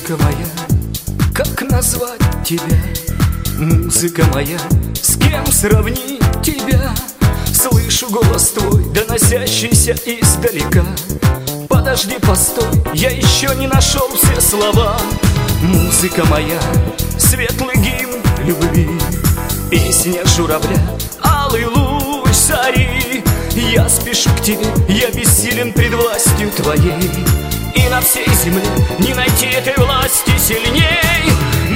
Музыка моя, как назвать тебя? Музыка моя, с кем сравнить тебя? Слышу голос твой, доносящийся издалека. Подожди, постой, я еще не нашел все слова. Музыка моя, светлый гимн любви, песня журавля, алый луч зари. Я спешу к тебе, я бессилен пред властью твоей, и на всей земле не найти этой власти сильней.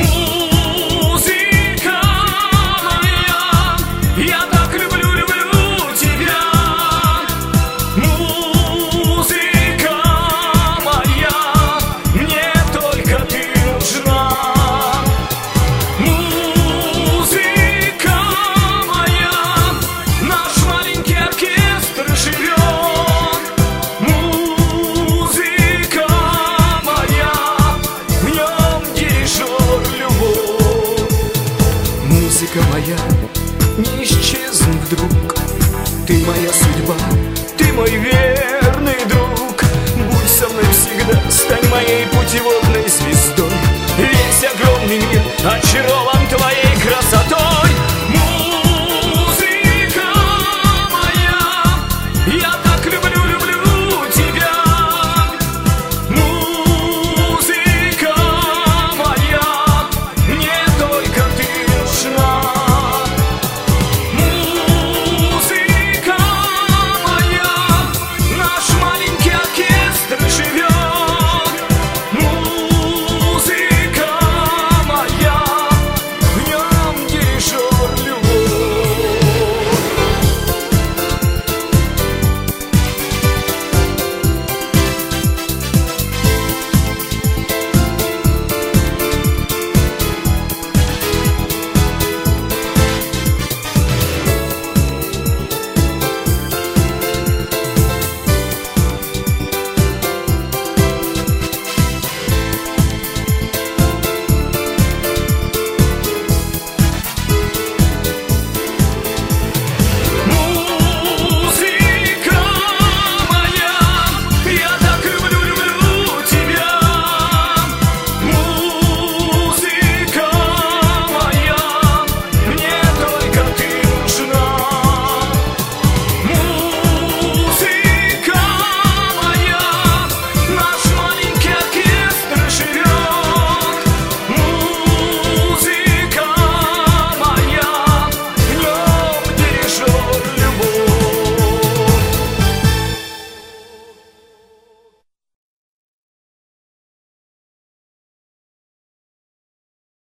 Музыка моя, я так люблю, люблю тебя. Музыка моя, мне только ты нужна. Музыка моя, наш маленький оркестр живет. Музыка моя, не исчезни вдруг. Ты моя судьба, ты мой верный друг. Будь со мной всегда, стань моей путеводной звездой. Весь огромный мир очарован твоей красотой.